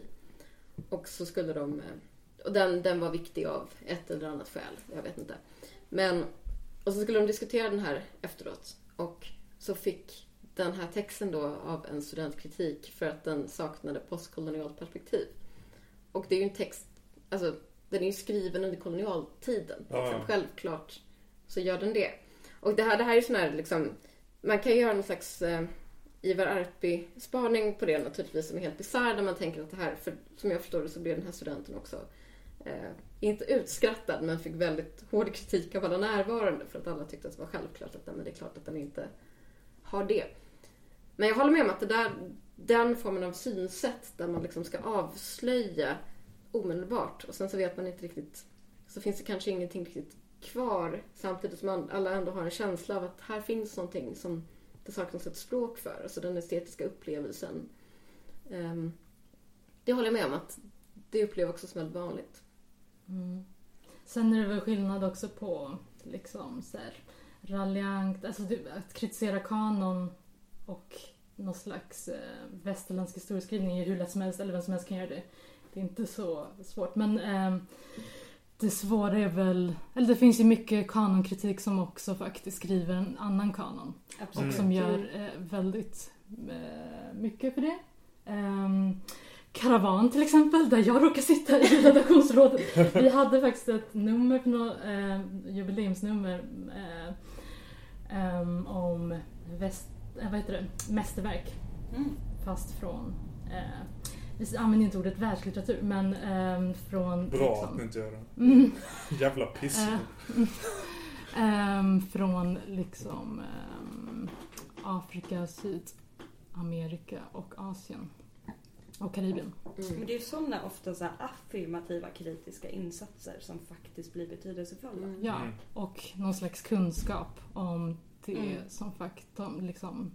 Och så skulle de, eh, och den, den var viktig av ett eller annat skäl, jag vet inte. Men, och så skulle de diskutera den här efteråt. Och så fick den här texten då av en studentkritik för att den saknade postkolonialt perspektiv. Och det är ju en text, alltså den är ju skriven under kolonialtiden. Ja. Liksom, självklart så gör den det. Och det här, det här är sån här liksom, man kan göra någon slags eh, Ivar Arpi-spaning på det naturligtvis som är helt bizarr när man tänker att det här, för som jag förstår det så blev den här studenten också eh, inte utskrattad men fick väldigt hård kritik av alla närvarande för att alla tyckte att det var självklart att men det är klart att den inte har det. Men jag håller med om att det där, den formen av synsätt där man liksom ska avslöja omedelbart och sen så vet man inte riktigt, så finns det kanske ingenting riktigt kvar samtidigt som alla ändå har en känsla av att här finns någonting som det saknas ett språk för, alltså den estetiska upplevelsen. Um, det håller jag med om att det upplever också som väldigt vanligt. Mm. Sen är det väl skillnad också på liksom så här raljant, alltså att kritisera kanon och någon slags eh, västerländsk historieskrivning är hur lätt som helst, eller vem som helst kan göra det. Det är inte så svårt, men eh, det svåra är väl, eller det finns ju mycket kanonkritik som också faktiskt skriver en annan kanon. Absolut. Och som gör eh, väldigt eh, mycket för det. Eh, Karavan till exempel, där jag råkar sitta i redaktionsrådet. Vi hade faktiskt ett nummer på något, eh, jubileumsnummer eh, eh, om väst, eh, vad heter det? mästerverk. Mm. Fast från eh, vi använder inte ordet världslitteratur, men eh, från Bra liksom, att ni inte gör det. Mm. Jävla piss. Eh, um, från liksom um, Afrika, Sydamerika och Asien och Karibien. Mm. Men det är ju sådana ofta så här affirmativa kritiska insatser som faktiskt blir betydelsefulla. Mm. Ja, Mm. och någon slags kunskap om det Mm. som faktum liksom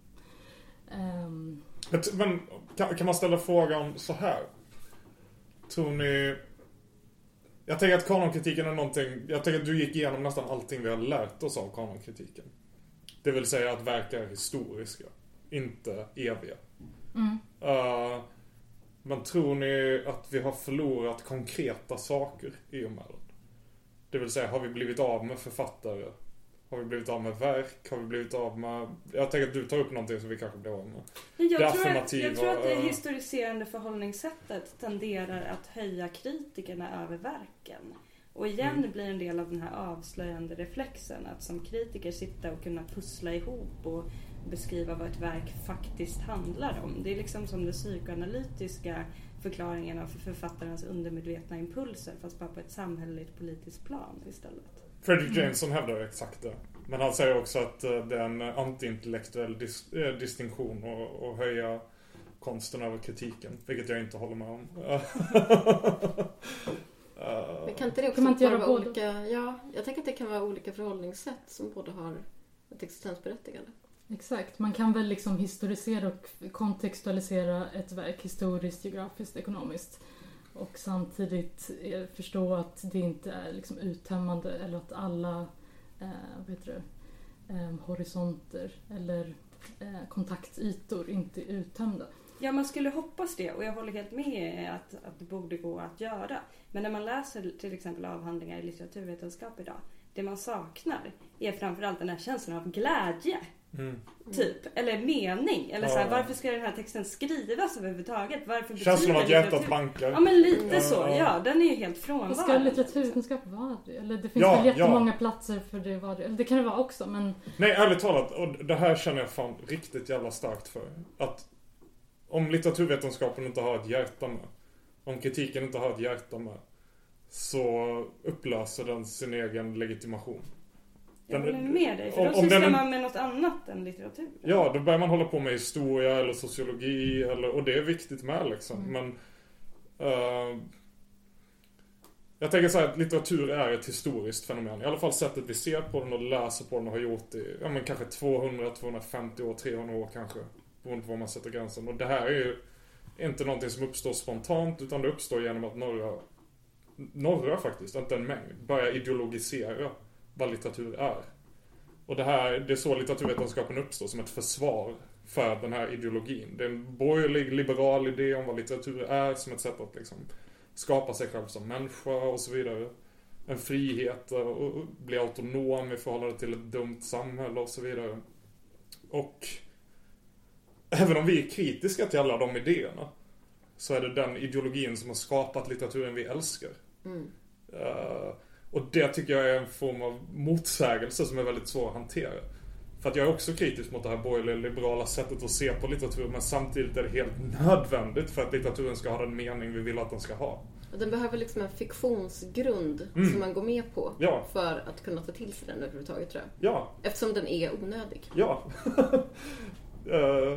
um, Men kan, kan man ställa frågan så här? Tror ni... Jag tänker att kanonkritiken är någonting... Jag tänker att du gick igenom nästan allting vi har lärt oss av kanonkritiken. Det vill säga att verk är historiska. Inte eviga. mm. Uh, men tror ni att vi har förlorat konkreta saker i och med det? Det vill säga, har vi blivit av med författare? Har vi blivit av med verk? Har vi blivit av med... Jag tänker att du tar upp någonting som vi kanske blir av med. Jag, det tror att, jag tror att det historiserande förhållningssättet tenderar att höja kritikerna över verken. Och igen mm. blir en del av den här avslöjande reflexen att som kritiker sitta och kunna pussla ihop och beskriva vad ett verk faktiskt handlar om. Det är liksom som den psykoanalytiska förklaringen av författarens undermedvetna impulser fast bara på ett samhälleligt politiskt plan istället. Fredrik Jameson mm. hävdar exakt det. Men han säger också att det är en antiintellektuell dis- äh, distinktion och, och höja konsten över kritiken. Vilket jag inte håller med om. Men kan inte det också kan man inte vara olika... Ja, jag tänker att det kan vara olika förhållningssätt som både har ett existensberättigande. Exakt, man kan väl liksom historisera och kontextualisera ett verk historiskt, geografiskt, ekonomiskt. Och samtidigt förstå att det inte är liksom uttömmande eller att alla eh, vad heter det, eh, horisonter eller eh, kontaktytor inte är uttömda. Ja, man skulle hoppas det och jag håller helt med att, att det borde gå att göra. Men när man läser till exempel avhandlingar i litteraturvetenskap idag, det man saknar är framförallt den här känslan av glädje. Mm. Typ, eller mening eller ja. Så här, varför ska den här texten skrivas överhuvudtaget? Varför känslan av att hjärtat bankar. Ja, men lite så, ja, den är ju helt frånvarande. Ska litteraturvetenskap vara det? Eller det finns ja, väl jättemånga ja. platser för det var det. Eller det kan det vara också, men... Nej, ärligt talat, och det här känner jag fan riktigt jävla starkt för. Att om litteraturvetenskapen inte har ett hjärta med, om kritiken inte har ett hjärta med, så upplöser den sin egen legitimation. Jag håller med dig, för då sysslar den, man med något annat än litteratur. Ja, då börjar man hålla på med historia eller sociologi, eller, och det är viktigt med liksom. Mm. Men uh, jag tänker så här att litteratur är ett historiskt fenomen. I alla fall sättet vi ser på den och läser på den och har gjort i ja, men kanske tvåhundra, tvåhundrafemtio år, trehundra år kanske. Beroende på var man sätter gränsen. Och det här är ju inte någonting som uppstår spontant, utan det uppstår genom att några, några faktiskt, inte en mängd, börjar ideologisera vad litteratur är. Och det här, det är så litteraturvetenskapen uppstår, som ett försvar för den här ideologin. Det är en borgerlig, liberal idé om vad litteratur är, som ett sätt att liksom skapa sig själv som människa och så vidare. En frihet och bli autonom i förhållande till ett dumt samhälle och så vidare. Och även om vi är kritiska till alla de idéerna, så är det den ideologin som har skapat litteraturen vi älskar. Mm. Uh, Och det tycker jag är en form av motsägelse som är väldigt svår att hantera. För att jag är också kritisk mot det här borgerliga liberala sättet att se på litteratur. Men samtidigt är det helt nödvändigt för att litteraturen ska ha den mening vi vill att den ska ha. Och den behöver liksom en fiktionsgrund mm. som man går med på ja. För att kunna ta till sig den överhuvudtaget, tror jag. Ja. Eftersom den är onödig. Ja. uh...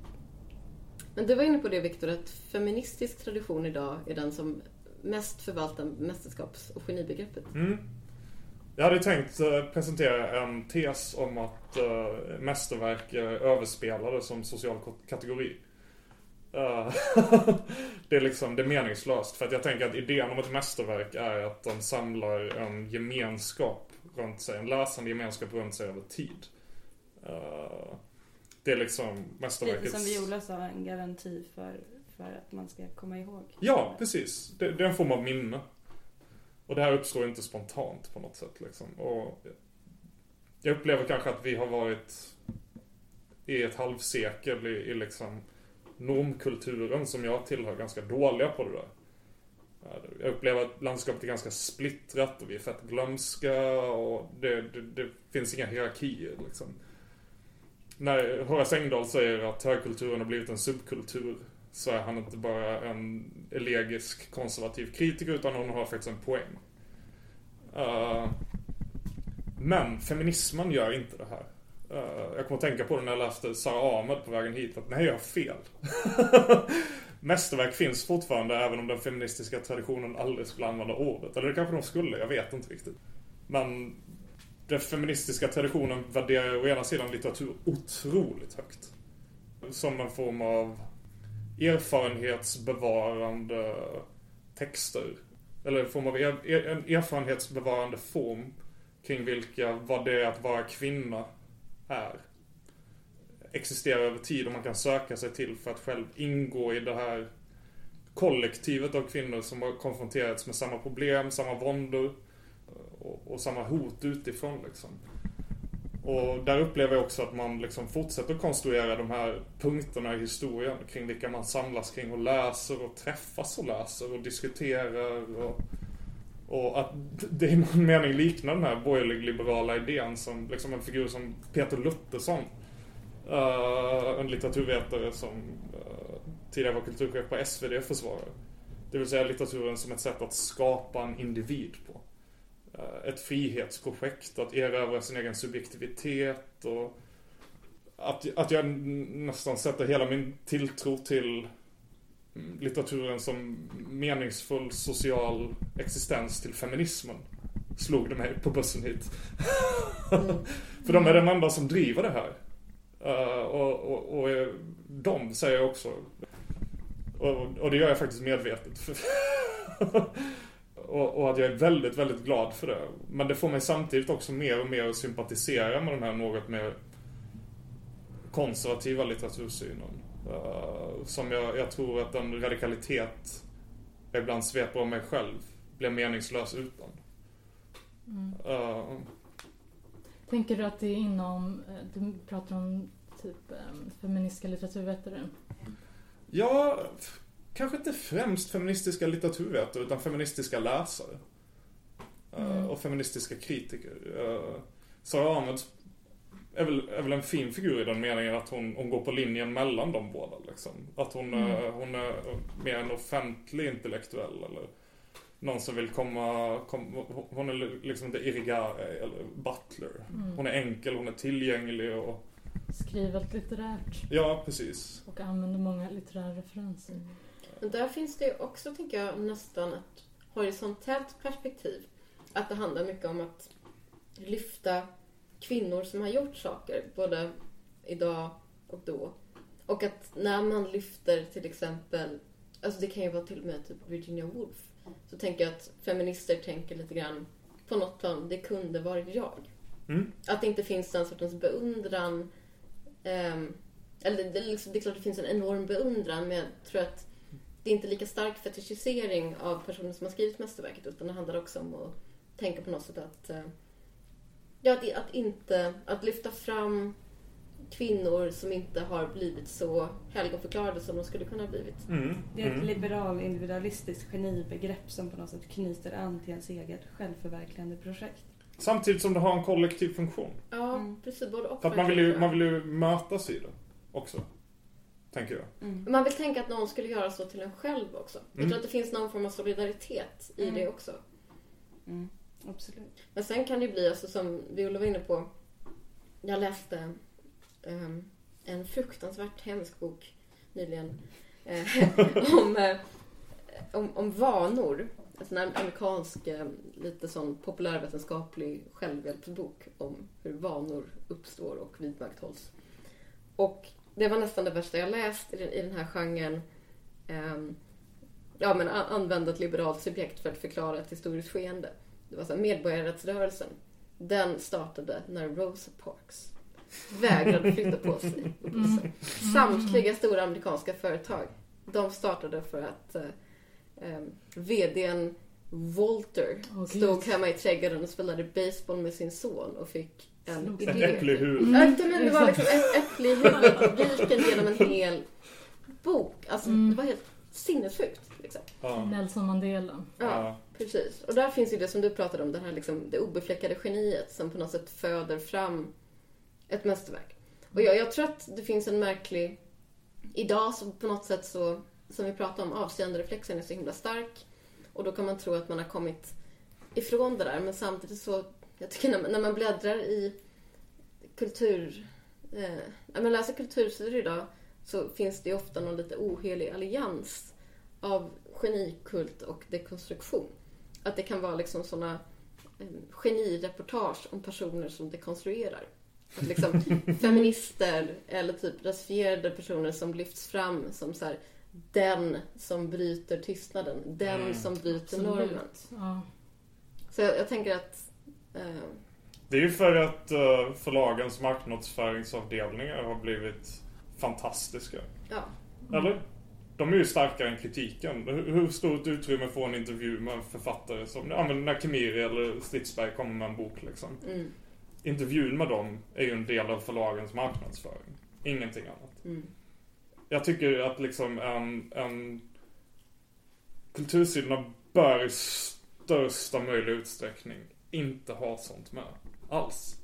Men du var inne på det, Victor, att feministisk tradition idag är den som mest förvaltar mästerskaps- och genibegreppet. Mm. Jag hade tänkt uh, presentera en tes om att uh, mästerverk är överspelade som social kategori. Uh, det är liksom det är meningslöst, för att jag tänker att idén om ett mästerverk är att de samlar en gemenskap runt sig, en läsande gemenskap runt sig över tid. Uh, det är liksom mästerverkets... Lite som Viola sa, en garanti för för att man ska komma ihåg. Ja, precis. Det, det är en form av minne. Och det här uppstår inte spontant på något sätt liksom. Och jag upplever kanske att vi har varit i ett halvsekel i, i liksom normkulturen som jag tillhör ganska dåliga på det där. Jag upplever att landskapet är ganska splittrat och vi är fett glömska och det, det, det finns inga hierarkier liksom. När Horace Engdahl säger att högkulturen har blivit en subkultur, så är han inte bara en elegisk konservativ kritiker, utan hon har faktiskt en poäng. Uh, men feminismen gör inte det här. Uh, jag kommer att tänka på det när jag läste Sara Ahmed på vägen hit, att nej, jag har fel. Mästerverk finns fortfarande, även om den feministiska traditionen aldrig skulle använda ordet. Eller det kanske de skulle, jag vet inte riktigt. Men den feministiska traditionen värderar å ena sidan litteratur otroligt högt. Som en form av erfarenhetsbevarande texter. Eller en form av er, en erfarenhetsbevarande form kring vilka vad det är att vara kvinna är. Existerar över tid och man kan söka sig till för att själv ingå i det här kollektivet av kvinnor som har konfronterats med samma problem, samma våndor och, och samma hot utifrån liksom. Och där upplever jag också att man liksom fortsätter konstruera de här punkterna i historien kring vilka man samlas kring och läser och träffas och läser och diskuterar. Och, och att det i någon mening liknar den här borgerlig-liberala idén som liksom en figur som Peter Luttersson, uh, en litteraturvetare som uh, tidigare var kulturchef på S V D, försvarar. Det vill säga litteraturen som ett sätt att skapa en individ på. Ett frihetsprojekt, att erövra sin egen subjektivitet och att, att jag nästan sätter hela min tilltro till litteraturen som meningsfull social existens till feminismen slog det mig på bussen hit. Mm. För de är den enda som driver det här. Uh, och, och, och de säger jag också. Och, och det gör jag faktiskt medvetet. Och, och att jag är väldigt, väldigt glad för det. Men det får mig samtidigt också mer och mer att sympatisera med den här något mer konservativa litteratursynen. Uh, som jag, jag tror att en radikalitet jag ibland sveper om mig själv blir meningslös utan. Mm. Uh, Tänker du att det är inom, du pratar om typ feministiska litteraturvetare? Ja, kanske inte främst feministiska litteraturvetare utan feministiska läsare. Mm. Uh, och feministiska kritiker. Uh, Sara Ahmed är väl, är väl en fin figur i den meningen att hon, hon går på linjen mellan de båda. Liksom. Att hon, mm. uh, hon är mer en offentlig intellektuell eller någon som vill komma, kom, hon är liksom inte Irigaray eller Butler. Mm. Hon är enkel, hon är tillgänglig och skrivet litterärt. Ja, precis. Och använder många litterära referenser. Men där finns det ju också, tänker jag, nästan ett horisontellt perspektiv. Att det handlar mycket om att lyfta kvinnor som har gjort saker, både idag och då. Och att när man lyfter till exempel, alltså det kan ju vara till och med typ Virginia Woolf, så tänker jag att feminister tänker lite grann på något plan, det kunde varit jag. Mm. Att det inte finns den sortens beundran. Um, eller det, det, liksom, det är klart att det finns en enorm beundran, men jag tror att det är inte lika stark fetischisering av personer som har skrivit mästerverket, utan det handlar också om att tänka på något sätt att uh, ja, att, att inte att lyfta fram kvinnor som inte har blivit så helgonförklarade som de skulle kunna ha blivit. Mm. Det är ett liberal individualistiskt genibegrepp som på något sätt knyter an till ens eget självförverkligande projekt. Samtidigt som det har en kollektiv funktion. Ja, mm. precis. Både och. För att man vill ju, man vill ju mötas i det också, tänker jag. Mm. Man vill tänka att någon skulle göra så till en själv också. Mm. Jag tror att det finns någon form av solidaritet i mm. det också. Mm. Absolut. Men sen kan det bli, alltså, som Viola var inne på, jag läste um, en fruktansvärt hemsk bok nyligen eh, om, eh, om, om vanor. Alltså en amerikansk, eh, lite sån populärvetenskaplig självhjälpsbok om hur vanor uppstår och vidmakthålls. Och det var nästan det värsta jag läst i, i den här genren. Um, ja, men använda ett liberalt subjekt för att förklara ett historiskt skeende. Det var så här, medborgarrättsrörelsen. Den startade när Rosa Parks vägrade flytta på sig. Mm. Samtliga stora amerikanska företag, de startade för att eh, vdn Walter oh, stod hemma i trädgården och spelade baseball med sin son och fick en idé. En äpplig huvud. Mm. Det var liksom en äpplig huvud viken genom en hel bok. Alltså mm. det var helt sinnessjukt. Liksom. Ja. Nelson Mandela. Ja, precis. Och där finns ju det som du pratade om, det här liksom, det obefläckade geniet som på något sätt föder fram ett mästerverk. Och jag, jag tror att det finns en märklig, idag så på något sätt så, som vi pratade om, avseende-reflexen är så himla stark. Och då kan man tro att man har kommit ifrån det där. Men samtidigt så, jag tycker när man, när man bläddrar i kultur, eh, när man läser kultursidor idag, så finns det ofta någon lite ohelig allians av genikult och dekonstruktion. Att det kan vara liksom såna eh, genireportage om personer som dekonstruerar. Att liksom feminister eller typ rasifierade personer som lyfts fram som så här, den som bryter tystnaden, den mm. som bryter normen. Ja. Så jag, jag tänker att eh... det är ju för att uh, förlagens marknadsföringsavdelningar har blivit fantastiska. Ja. Eller? De är ju starkare än kritiken. Hur stort utrymme får en intervju med en författare som, ja, men när Kemiri eller Stridsberg kommer med en bok liksom. Mm. intervjun med dem är ju en del av förlagens marknadsföring. Ingenting annat. Mm. Jag tycker att liksom en, en kultursidorna bör i största möjliga utsträckning inte ha sånt med alls.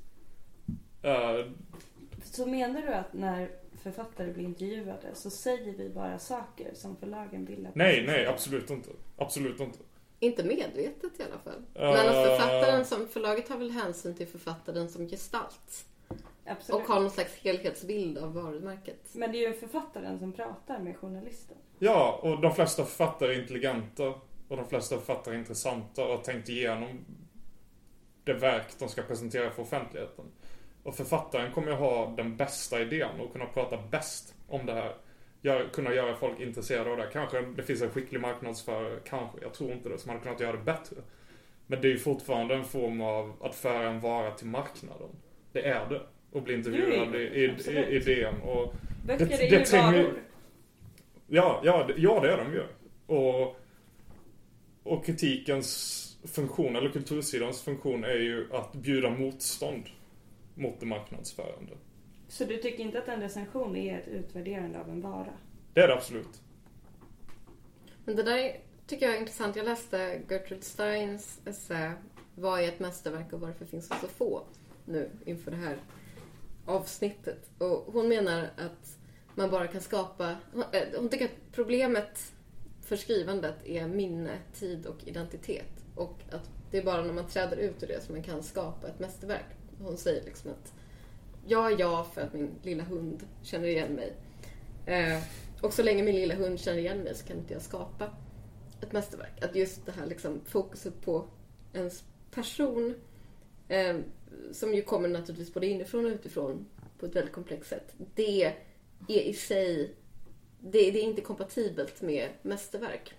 Uh, så menar du att när författare blir intervjuade så säger vi bara saker som förlagen vill att... Nej, nej, absolut inte. Absolut inte. Inte medvetet i alla fall. Uh, Men att författaren som förlaget har väl hänsyn till författaren som gestalt. Absolut. Och har någon slags helhetsbild av varumärket. Men det är ju författaren som pratar med journalisten. Ja, och de flesta författare är intelligenta. Och de flesta författare är intressanta och har tänkt igenom det verk de ska presentera för offentligheten. Och författaren kommer ju ha den bästa idén och kunna prata bäst om det här. Gör, kunna göra folk intresserade av det. Kanske det finns en skicklig marknadsförare, kanske, jag tror inte det, som hade kunnat göra det bättre. Men det är ju fortfarande en form av att föra en vara till marknaden. Det är det. Och bli intervjuad i, i, i, i D N. Och böcker det, är det ju tränger, varor. Ja, ja, det, ja, det är de ju. Och, och kritikens funktion, eller kultursidans funktion, är ju att bjuda motstånd mot det marknadsförande. Så du tycker inte att en recension är ett utvärderande av en vara? Det är det absolut. Men det där tycker jag är intressant. Jag läste Gertrude Steins essä Vad är ett mästerverk och varför finns det så få nu inför det här avsnittet. Och hon menar att man bara kan skapa... Hon tycker att problemet för skrivandet är minne, tid och identitet. Och att det är bara när man träder ut ur det som man kan skapa ett mästerverk. Hon säger liksom att jag är jag för att min lilla hund känner igen mig. Eh, och så länge min lilla hund känner igen mig så kan inte jag skapa ett mästerverk. Att just det här liksom fokuset på ens person, eh, som ju kommer naturligtvis både inifrån och utifrån på ett väldigt komplext sätt. Det är i sig, det, det är inte kompatibelt med mästerverk.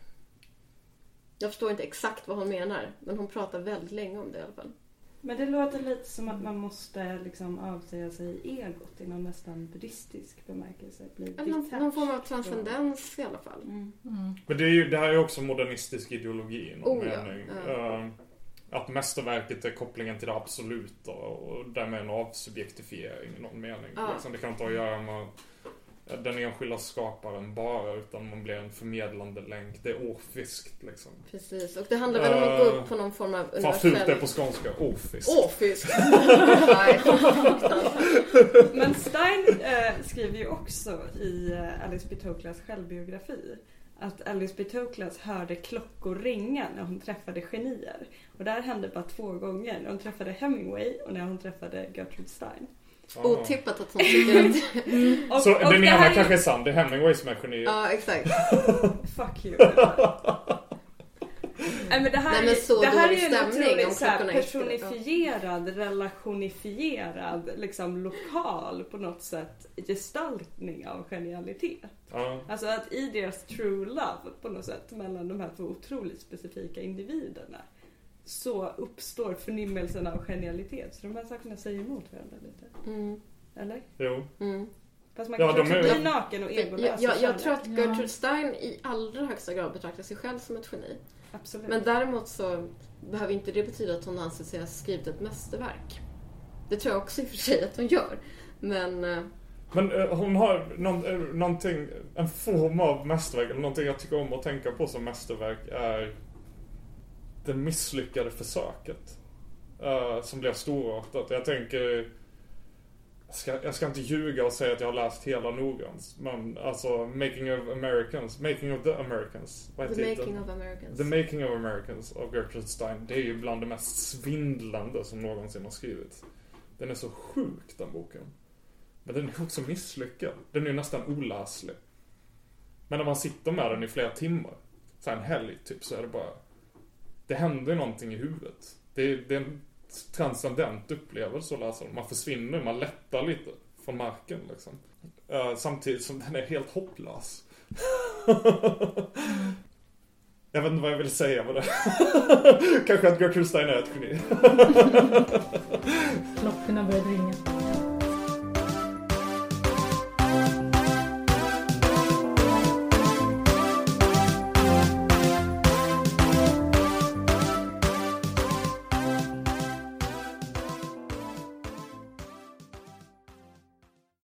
Jag förstår inte exakt vad hon menar, men hon pratar väldigt länge om det i alla fall. Men det låter lite som att man måste liksom avsäga sig egot i någon nästan buddhistisk bemärkelse. Någon, någon form av transcendens i alla fall. Mm. Mm. Men det är ju, det här är också modernistisk ideologi i någon oh, mening. Ja. Uh, att mästerverket är kopplingen till det absoluta och därmed en avsubjektifiering i någon mening. Ja. Liksom, det kan inte ha att göra med den enskilda skaparen bara, utan man blir en förmedlande länk. Det är orfiskt liksom. Precis, och det handlar väl om att gå upp på någon form av universell... Vad fult det är på skånska, orfiskt. Orfiskt! Men Stein äh, skriver ju också i äh, Alice B. Toklas självbiografi att Alice B. Toklas hörde klockor ringa när hon träffade genier. Och det här hände bara två gånger. När hon träffade Hemingway och när hon träffade Gertrude Stein. Ah. Otippat att hon tycker att... mm. och, Så och den ena är... kanske är sann. Det är Hemingway som är geni. Ja, exakt. Fuck you. Nej, men det här, Nej, men så det här är ju en otroligt så här personifierad, ja. relationifierad liksom lokal på något sätt gestaltning av genialitet. Ja. Alltså att i deras true love på något sätt mellan de här två otroligt specifika individerna så uppstår förnimmelsen av genialitet. Så de här sakerna säger emot varandra lite. Mm. Eller? Jo. Mm. Fast man ja, kan är... bli naken och egolös. Jag, jag, jag tror att Gertrude Stein i allra högsta grad betraktar sig själv som ett geni. Absolut. Men däremot så behöver inte det betyda att hon anser sig ha skrivit ett mästerverk. Det tror jag också i och för sig att hon gör. Men... Men uh, hon har någon, uh, någonting, en form av mästerverk, eller någonting jag tycker om att tänka på som mästerverk är det misslyckade försöket. Uh, som blev storartat. Jag tänker... Jag ska, jag ska inte ljuga och säga att jag har läst hela noggrant. Men alltså, Making of Americans. Making of the Americans. Vad The heter Making det? of Americans. The Making of Americans av Gertrude Stein. Det är ju bland det mest svindlande som någonsin har skrivits. Den är så sjuk, den boken. Men den är också misslyckad. Den är nästan oläslig. Men när man sitter med den i flera timmar, så en helg typ, så är det bara... Det händer någonting i huvudet. Det är, det är en transcendent upplevelse att läsa den. Man försvinner, man lättar lite från marken liksom. Uh, samtidigt som den är helt hopplös. Jag vet inte vad jag vill säga med det. Kanske att Gertrude Stein är ett geni. Klockorna börjar ringa.